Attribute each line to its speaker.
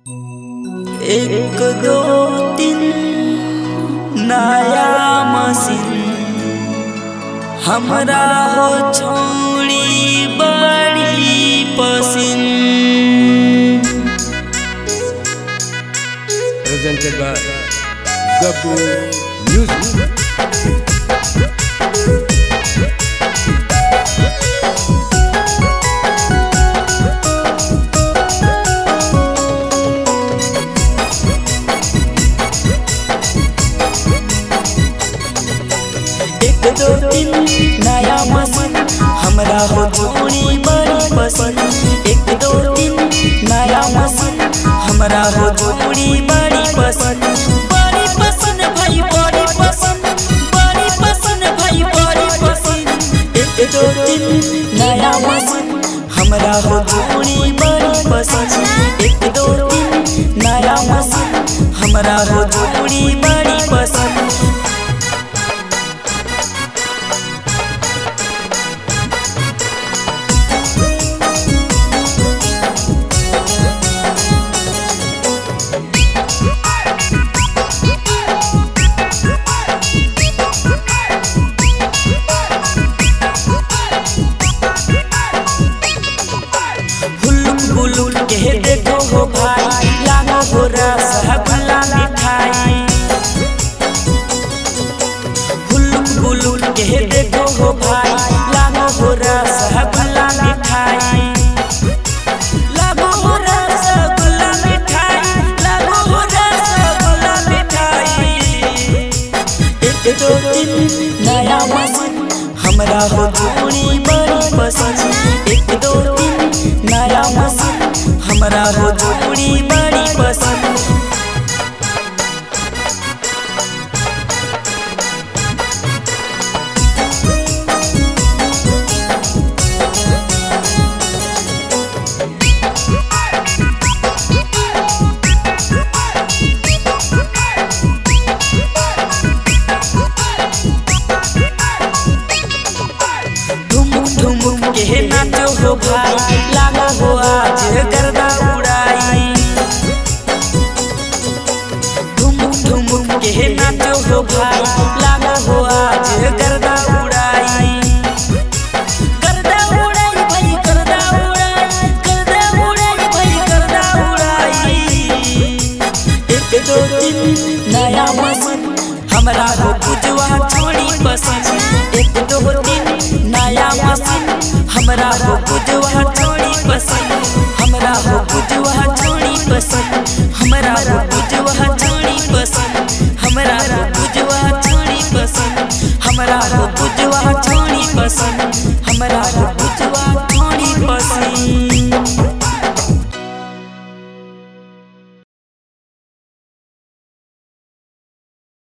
Speaker 1: एक दो तीन नया मशीन हमरा हो छोड़ी बड़ी पसीन।
Speaker 2: Presented by Gabbu Music.
Speaker 1: एक दो तीन नया मशीन हमरा हो छोड़ी बड़ी पसंद। एक दो तीन नया मशीन हमरा हो छोड़ी बड़ी पसंद। बड़ी पसंद भाई बड़ी पसंद, बड़ी पसंद भाई बड़ी पसंद। एक दो तीन नया मशीन हमरा हो छोड़ी बड़ी पसंद। एक दो तीन नया मशीन हमरा हो छोड़ी बड़ी पसंद। बुलुल के देखो हो भाई लागो हो रसगुल्ला मिठाई। बुलुल के देखो हो भाई लागो हो रसगुल्ला मिठाई। लागो हो रसगुल्ला मिठाई, लागो हो रसगुल्ला मिठाई। एक दो तीन नया मशीन हमरा हो छोड़ी बड़ी पसंद। एक दो तीन नया मशीन हमरा हो छोड़ी बड़ी पसंद। ठुमुक के नाचो हो भाई लागो हो आज गर्दा उड़ाई। ठुमुक के नाचो हो भाई लागो हो आज गर्दा उड़ाई। गर्दा उड़ाई भाई गर्दा उड़ाई, गर्दा उड़ाई भाई गर्दा उड़ाई। एक दो तीन नया मशीन हमरा हो बुझवा छोड़ी पसंद। एक दो तीन नया मशीन हमरा हो बुझवा छोड़ी पसंद।